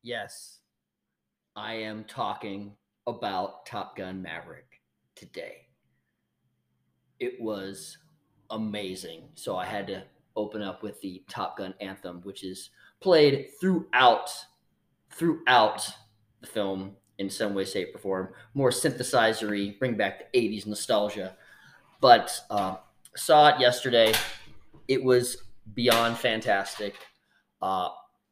Yes, I am talking about Top Gun Maverick today. It was amazing. So I had to open up with the Top Gun anthem, which is played throughout the film in some way, shape, or form. More synthesizery, bring back the '80s nostalgia. But saw it yesterday. It was beyond fantastic. Uh,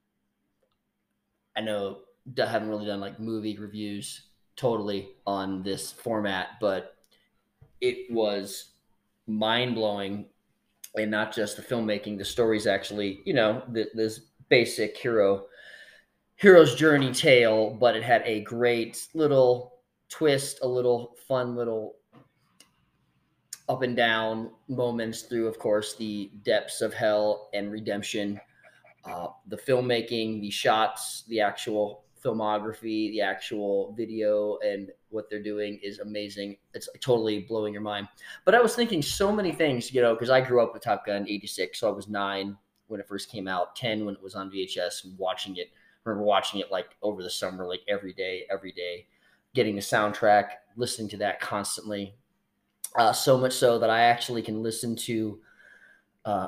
I know I haven't really done like movie reviews totally on this format, but it was mind blowing. And not just the filmmaking, the story's actually, this basic hero's journey tale, but it had a great little twist, a little fun little up and down moments through, of course, the depths of hell and redemption. The filmmaking, the shots, the actual filmography, the actual video, and what they're doing is amazing. It's totally blowing your mind. But I was thinking so many things, because I grew up with Top Gun '86, so I was 9 when it first came out, 10 when it was on VHS, and watching it. I remember watching it like over the summer, like every day, getting the soundtrack, listening to that constantly. So much so that I actually can listen to uh,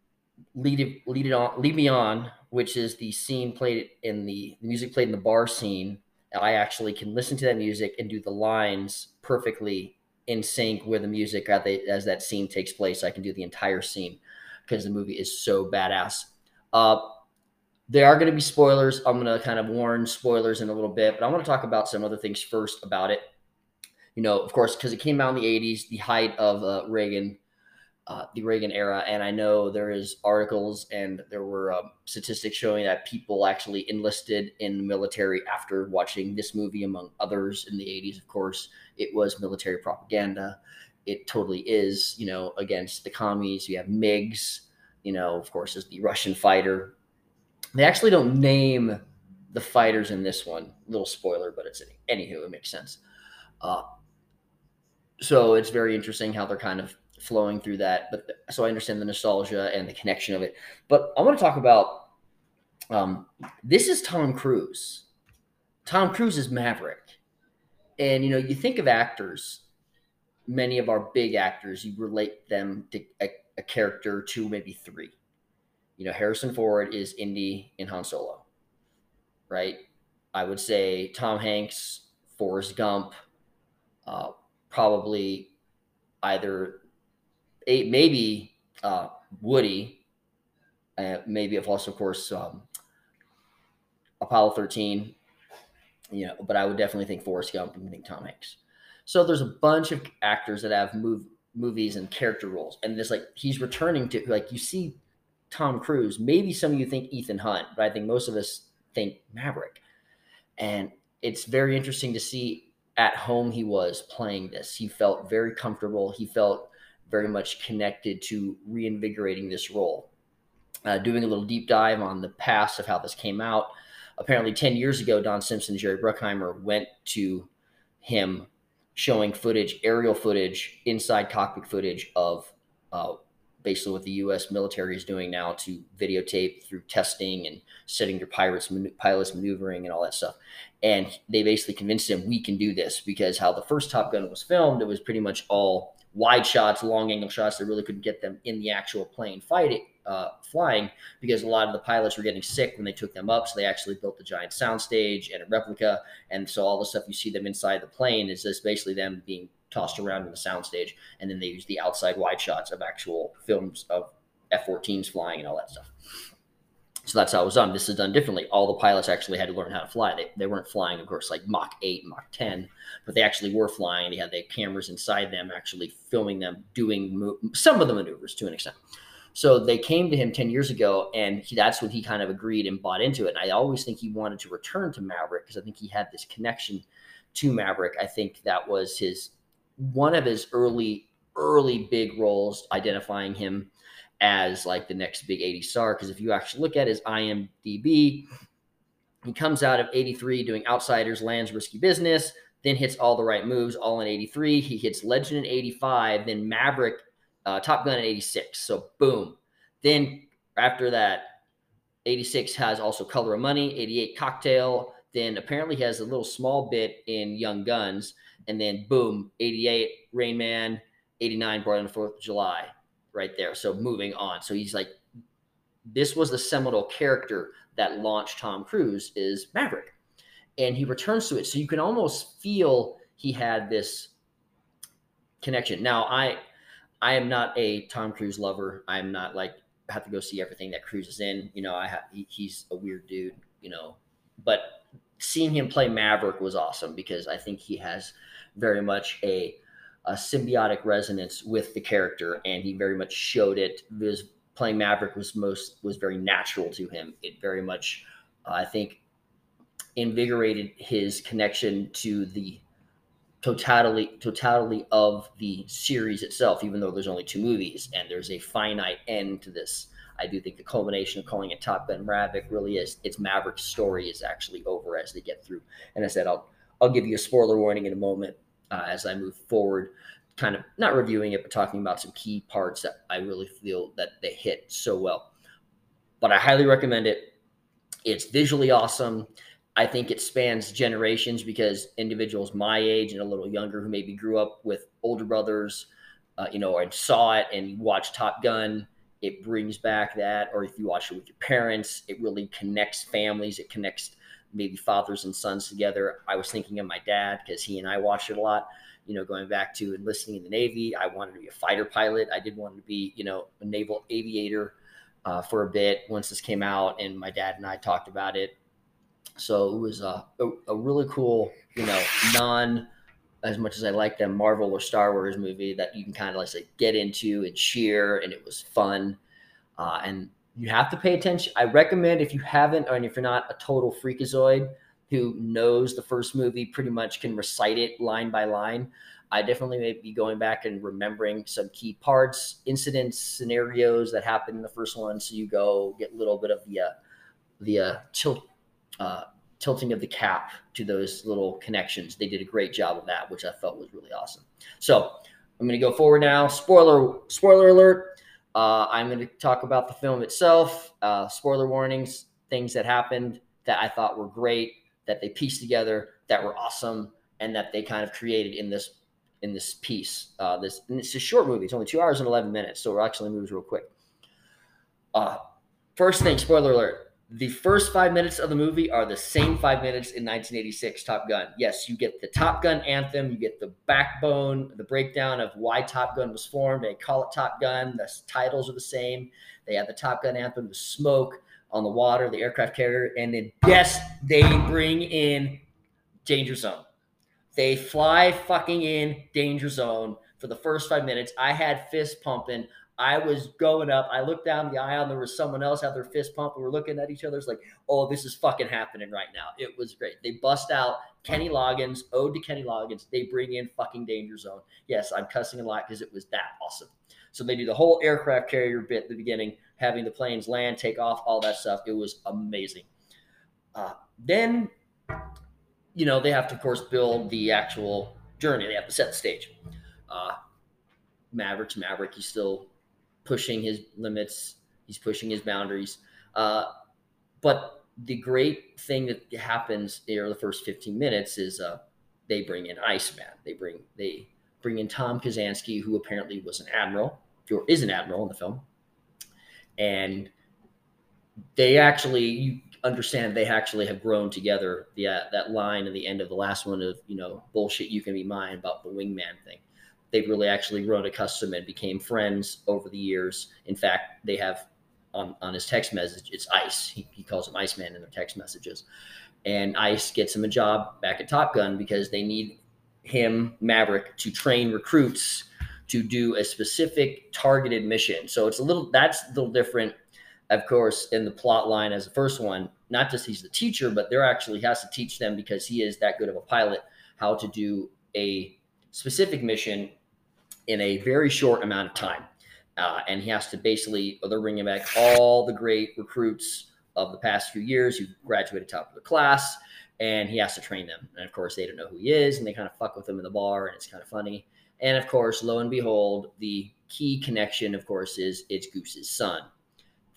lead me on, which is the scene played in the music played in the bar scene. I actually can listen to that music and do the lines perfectly in sync with the music as that scene takes place. I can do the entire scene because the movie is so badass. Uh, there are going to be spoilers. I'm going to kind of warn spoilers in a little bit, but I want to talk about some other things first about it. Of course, because it came out in the '80s, the height of the Reagan era, and I know there is articles and there were statistics showing that people actually enlisted in the military after watching this movie, among others. In the '80s, of course, it was military propaganda. It totally is, against the commies. You have MiGs, of course, is the Russian fighter. They actually don't name the fighters in this one. Little spoiler, but anywho, it makes sense. Uh, so it's very interesting how they're kind of flowing through that. But so I understand the nostalgia and the connection of it. But I want to talk about this is Tom Cruise. Tom Cruise is Maverick, and you think of actors. Many of our big actors, you relate them to a character, two, maybe three. Harrison Ford is Indy in Han Solo, right? I would say Tom Hanks, Forrest Gump, uh, probably either maybe Woody, maybe of also, of course, Apollo 13, but I would definitely think Forrest Gump and think Tom Hanks. So there's a bunch of actors that have movies and character roles, and this like he's returning to like you see Tom Cruise. Maybe some of you think Ethan Hunt, but I think most of us think Maverick, and it's very interesting to see at home he was playing this. He felt very comfortable. He felt very much connected to reinvigorating this role. Doing a little deep dive on the past of how this came out. Apparently, 10 years ago, Don Simpson and Jerry Bruckheimer went to him showing aerial footage, inside cockpit footage of basically what the U.S. military is doing now to videotape through testing and setting their pilots maneuvering and all that stuff. And they basically convinced him, we can do this, because how the first Top Gun was filmed, it was pretty much all wide shots, long angle shots that really couldn't get them in the actual plane flying, because a lot of the pilots were getting sick when they took them up. So they actually built a giant soundstage and a replica. And so all the stuff you see them inside the plane is just basically them being tossed around in the soundstage. And then they use the outside wide shots of actual films of F-14s flying and all that stuff. So that's how it was done. This is done differently. All the pilots actually had to learn how to fly. They weren't flying, of course, like Mach 8, Mach 10, but they actually were flying. They had their cameras inside them, actually filming them doing some of the maneuvers to an extent. So they came to him 10 years ago, and that's when he kind of agreed and bought into it. And I always think he wanted to return to Maverick because I think he had this connection to Maverick. I think that was one of his early big roles, identifying him as like the next big '80s star. Because if you actually look at his IMDb, he comes out of '83 doing Outsiders, lands Risky Business, then hits All the Right Moves, all in '83. He hits Legend in '85, then Maverick, Top Gun in '86. So boom. Then after that, 86 has also Color of Money, 88 Cocktail. Then apparently he has a little small bit in Young Guns. And then boom, 88 Rain Man, 89 Born on the 4th of July right there. So moving on. So he's like, this was the seminal character that launched Tom Cruise is Maverick. And he returns to it. So you can almost feel he had this connection. Now, I am not a Tom Cruise lover. I'm not like have to go see everything that Cruise is in. You know, he's a weird dude. You know, but seeing him play Maverick was awesome because I think he has very much a symbiotic resonance with the character, and he very much showed it. Because playing Maverick was very natural to him. It very much, I think, invigorated his connection to the totality of the series itself, even though there's only 2 movies and there's a finite end to this. I do think the culmination of calling it Top Gun Maverick really is it's Maverick's story is actually over as they get through. And I said I'll give you a spoiler warning in a moment as I move forward, kind of not reviewing it but talking about some key parts that I really feel that they hit so well. But I highly recommend it. It's visually awesome. I think it spans generations because individuals my age and a little younger who maybe grew up with older brothers, and saw it and watched Top Gun, it brings back that. Or if you watch it with your parents, it really connects families. It connects maybe fathers and sons together. I was thinking of my dad because he and I watched it a lot. Going back to enlisting in the Navy, I wanted to be a fighter pilot. I did want to be, a naval aviator for a bit once this came out, and my dad and I talked about it. So it was a really cool, as much as I like them Marvel or Star Wars movie that you can kind of like say, get into and cheer, and it was fun. And you have to pay attention. I recommend if you haven't, and if you're not a total freakazoid who knows the first movie, pretty much can recite it line by line, I definitely may be going back and remembering some key parts, incidents, scenarios that happened in the first one. So you go get a little bit of the tilting of the cap to those little connections. They did a great job of that, which I felt was really awesome. So I'm going to go forward now. Spoiler alert. I'm going to talk about the film itself. Spoiler warnings, things that happened that I thought were great, that they pieced together, that were awesome, and that they kind of created in this piece. And it's a short movie. It's only 2 hours and 11 minutes, so it actually moves real quick. First thing, spoiler alert. The first 5 minutes of the movie are the same 5 minutes in 1986 Top Gun. Yes, you get the Top Gun anthem. You get the backbone, the breakdown of why Top Gun was formed. They call it Top Gun. The titles are the same. They have the Top Gun anthem, the smoke on the water, the aircraft carrier. And then, yes, they bring in Danger Zone. They fly fucking in Danger Zone for the first 5 minutes. I had fist pumping. I was going up. I looked down the aisle, and there was someone else had their fist pump. We were looking at each other. It's like, oh, this is fucking happening right now. It was great. They bust out Kenny Loggins, ode to Kenny Loggins. They bring in fucking Danger Zone. Yes, I'm cussing a lot because it was that awesome. So they do the whole aircraft carrier bit at the beginning, having the planes land, take off, all that stuff. It was amazing. Then, they have to, of course, build the actual journey. They have to set the stage. Maverick's Maverick. He's still pushing his limits. He's pushing his boundaries. But the great thing that happens in the first 15 minutes is they bring in Iceman. They bring in Tom Kazansky, who apparently was an admiral, or is an admiral in the film. And they actually, you understand, they actually have grown together. That line at the end of the last one of, bullshit, you can be mine, about the wingman thing. They've really actually grown accustomed and became friends over the years. In fact, they have on his text message, it's Ice. He calls him Iceman in their text messages. And Ice gets him a job back at Top Gun because they need him, Maverick, to train recruits to do a specific targeted mission. So that's a little different, of course, in the plot line as the first one. Not just he's the teacher, but there actually has to teach them, because he is that good of a pilot, how to do a specific mission in a very short amount of time. And he has to basically, they're bringing back all the great recruits of the past few years who graduated top of the class, and he has to train them. And of course, they don't know who he is, and they kind of fuck with him in the bar, and it's kind of funny. And of course, lo and behold, the key connection, of course, is it's Goose's son.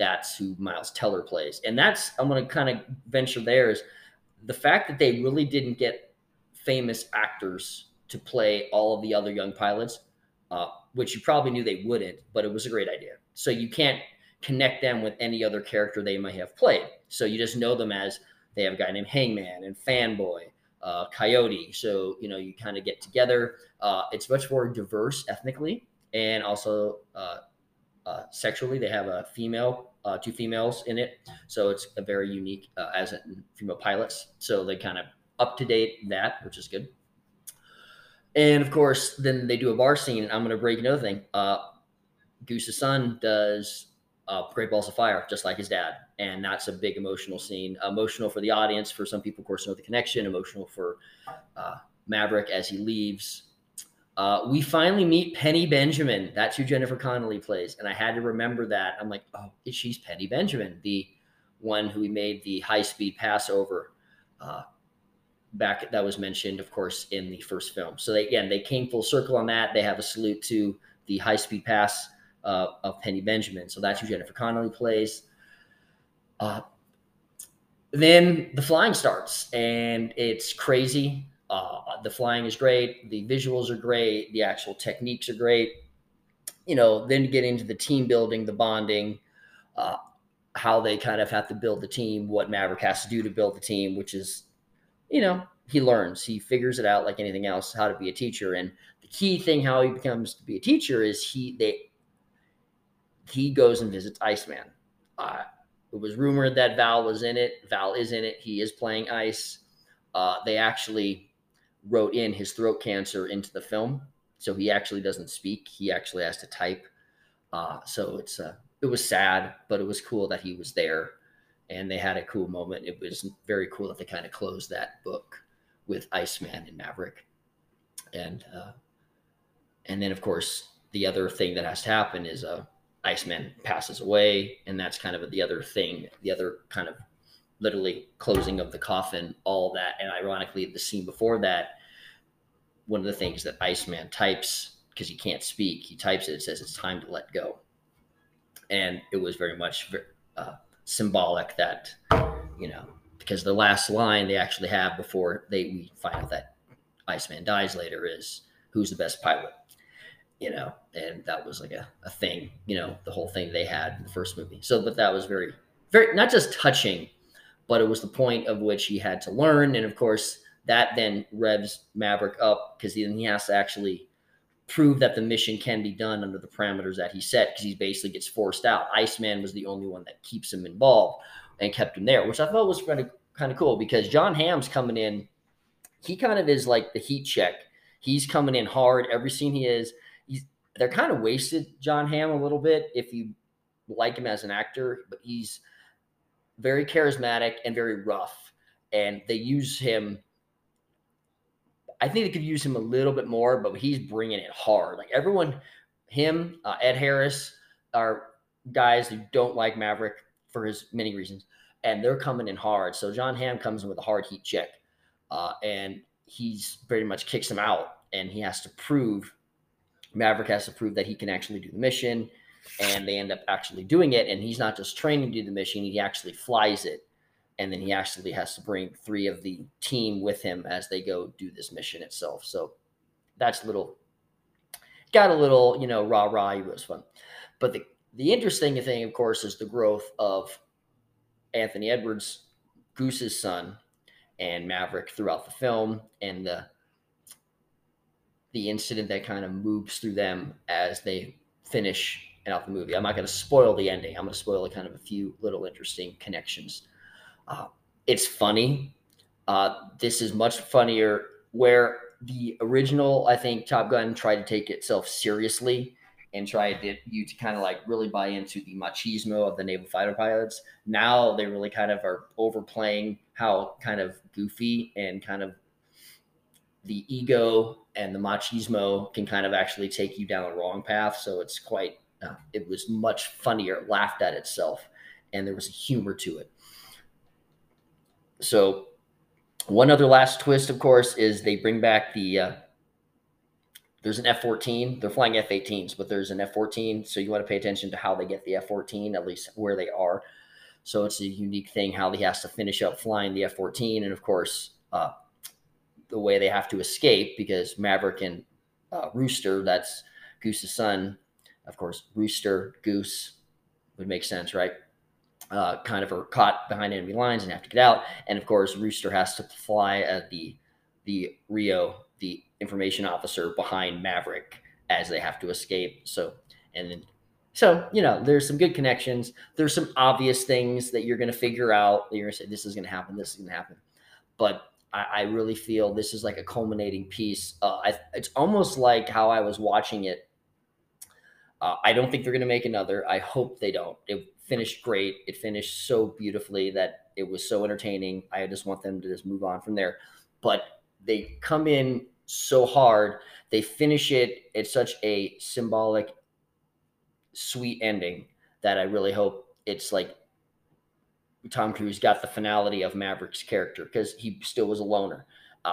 that's who Miles Teller plays. And that's, I'm going to kind of venture there, is the fact that they really didn't get famous actors to play all of the other young pilots, which you probably knew they wouldn't, but it was a great idea. So you can't connect them with any other character they might have played. So you just know them as, they have a guy named Hangman and Fanboy, Coyote. So, you know, you kind of get together. It's much more diverse ethnically and also sexually. They have a female, two females in it. So it's a very unique as female pilots. So they kind of up to date that, which is good. And of course, then they do a bar scene. I'm going to break another thing. Goose's son does Great Balls of Fire, just like his dad. And that's a big emotional scene. Emotional for the audience. For some people, of course, know the connection. Emotional for Maverick as he leaves. We finally meet Penny Benjamin. That's who Jennifer Connelly plays. And I had to remember that. I'm like, oh, she's Penny Benjamin, the one who we made the high-speed passover back, that was mentioned, of course, in the first film. So they came full circle on that. They have a salute to the high-speed pass of Penny Benjamin. So that's who Jennifer Connelly plays. Then the flying starts, and it's crazy. The flying is great. The visuals are great. The actual techniques are great. You know, then you get into the team building, the bonding, how they kind of have to build the team, what Maverick has to do to build the team, which is, you know, he learns, he figures it out like anything else, how to be a teacher. And the key thing, how he becomes to be a teacher, is he goes and visits Iceman. It was rumored that Val was in it. Val is in it. He is playing Ice. They actually wrote in his throat cancer into the film, so he actually doesn't speak. He actually has to type. So it was sad, but it was cool that he was there, and they had a cool moment. It was very cool that they kind of closed that book with Iceman and Maverick, and then of course the other thing that has to happen is Iceman passes away, and that's kind of the other thing, the other kind of literally closing of the coffin, all that. And ironically, the scene before that, one of the things that Iceman types, because he can't speak, he types it, it says it's time to let go. And it was very much symbolic that, you know, because the last line they actually have before we find out that Iceman dies later is, who's the best pilot? You know, and that was like a thing, you know, the whole thing they had in the first movie. So, but that was very, very, not just touching, but it was the point of which he had to learn. And of course, that then revs Maverick up, because then he has to actually prove that the mission can be done under the parameters that he set, because he basically gets forced out. Iceman was the only one that keeps him involved and kept him there, which I thought was kind of cool, because Jon Hamm's coming in. He kind of is like the heat check. He's coming in hard. Every scene he is, they're kind of wasted Jon Hamm a little bit if you like him as an actor, but he's very charismatic and very rough. And they use him. I think they could use him a little bit more, but he's bringing it hard. Like everyone, him, Ed Harris are guys who don't like Maverick for his many reasons, and they're coming in hard. So Jon Hamm comes in with a hard heat check, and he's pretty much kicks him out, and Maverick has to prove that he can actually do the mission, and they end up actually doing it. And he's not just training to do the mission, he actually flies it. And then he actually has to bring 3 of the team with him as they go do this mission itself. So that's got a little, you know, rah-rah, it was fun. But the interesting thing, of course, is the growth of Anthony Edwards, Goose's son, and Maverick throughout the film, and the incident that kind of moves through them as they finish out the movie. I'm not going to spoil the ending. I'm going to spoil kind of a few little interesting connections. It's funny. This is much funnier, where the original, I think, Top Gun tried to take itself seriously and tried to you to kind of like really buy into the machismo of the naval fighter pilots. Now they really kind of are overplaying how kind of goofy and kind of the ego and the machismo can kind of actually take you down the wrong path. So it's quite, it was much funnier, it laughed at itself, and there was a humor to it. So one other last twist, of course, is they bring back the there's an F-14. They're flying F-18s, but there's an F-14. So you want to pay attention to how they get the F-14, at least where they are. So it's a unique thing how he has to finish up flying the F-14. And of course, the way they have to escape, because Maverick and Rooster, that's Goose's son. Of course, Rooster, Goose would make sense, right? Kind of are caught behind enemy lines and have to get out. And of course, Rooster has to fly at the Rio, the information officer, behind Maverick as they have to escape. So, and then, so, you know, there's some good connections. There's some obvious things that you're going to figure out. You're going to say, this is going to happen. This is going to happen. But I really feel this is like a culminating piece. It's almost like how I was watching it. I don't think they're going to make another. I hope they don't. It finished great. It finished so beautifully that it was so entertaining. I just want them to just move on from there. But they come in so hard. They finish it at such a symbolic, sweet ending that I really hope it's like Tom Cruise got the finality of Maverick's character, because he still was a loner.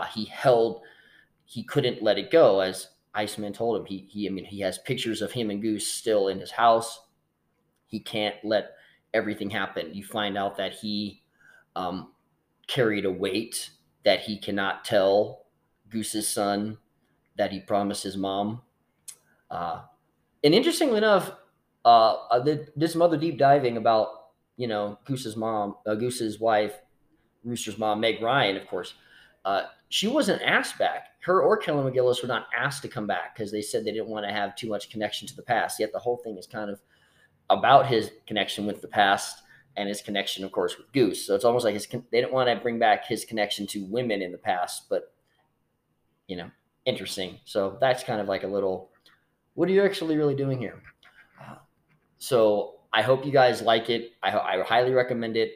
He couldn't let it go, as Iceman told him. He has pictures of him and Goose still in his house. He can't let everything happen. You find out that he carried a weight that he cannot tell Goose's son that he promised his mom. And interestingly enough, did some other deep diving about, you know, Goose's mom, Goose's wife, Rooster's mom, Meg Ryan, of course. She wasn't asked back. Her or Kelly McGillis were not asked to come back because they said they didn't want to have too much connection to the past. Yet the whole thing is kind of about his connection with the past and his connection, of course, with Goose. So it's almost like they didn't want to bring back his connection to women in the past, but, you know, interesting. So that's kind of like a little, what are you actually really doing here? So I hope you guys like it. I highly recommend it.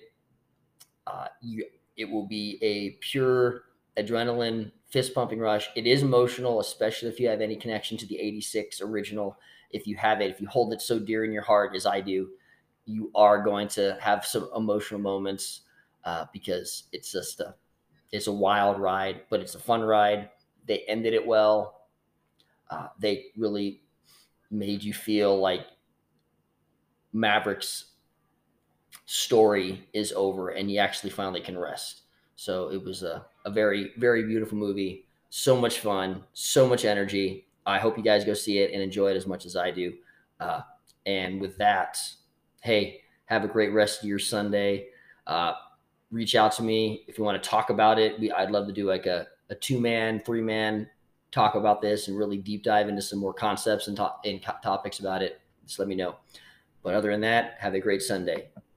It will be a pure adrenaline, fist pumping rush. It is emotional, especially if you have any connection to the 86 original. If you have it, if you hold it so dear in your heart as I do, you are going to have some emotional moments because it's just it's a wild ride, but it's a fun ride. They ended it well. They really made you feel like Maverick's story is over and he actually finally can rest. So it was a very, very beautiful movie. So much fun, so much energy. I hope you guys go see it and enjoy it as much as I do. And with that, hey, have a great rest of your Sunday. Reach out to me if you want to talk about it. I'd love to do like a 2-man, 3-man talk about this and really deep dive into some more concepts and topics about it. Just let me know. But other than that, have a great Sunday.